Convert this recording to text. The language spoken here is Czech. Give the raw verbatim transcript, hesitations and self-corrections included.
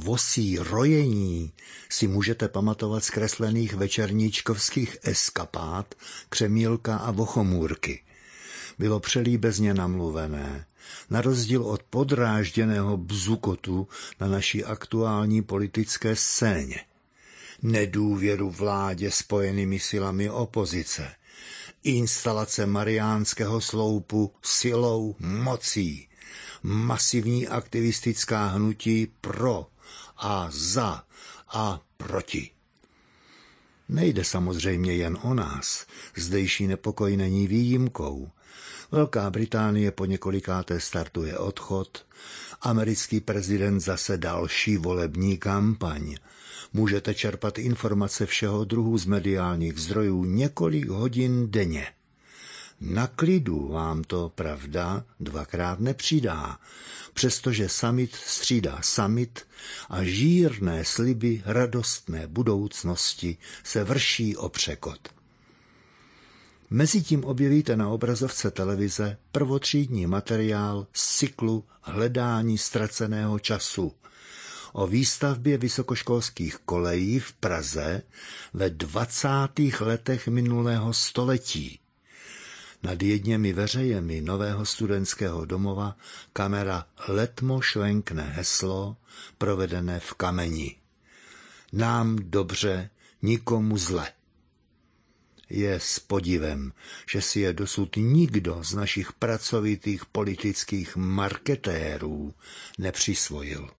vosí rojení si můžete pamatovat z kreslených večerníčkovských eskapád Křemílka a Vochomůrky. Bylo přelíbezně namluvené, na rozdíl od podrážděného bzukotu na naší aktuální politické scéně. Nedůvěru vládě spojenými silami opozice, instalace Mariánského sloupu silou mocí, masivní aktivistická hnutí pro a za a proti. Nejde samozřejmě jen o nás, zdejší nepokoj není výjimkou. Velká Británie po několikáté startuje odchod, americký prezident zase další volební kampaň. Můžete čerpat informace všeho druhu z mediálních zdrojů několik hodin denně. Na klidu vám to, pravda, dvakrát nepřidá, přestože summit střídá summit a žírné sliby radostné budoucnosti se vrší o překot. Mezitím objevíte na obrazovce televize prvotřídní materiál z cyklu Hledání ztraceného času o výstavbě vysokoškolských kolejí v Praze ve dvacátých letech minulého století. Nad jedněmi veřejemi nového studentského domova kamera letmo švenkne heslo, provedené v kameni. Nám dobře, nikomu zle. Je s podivem, že si je dosud nikdo z našich pracovitých politických marketérů nepřisvojil.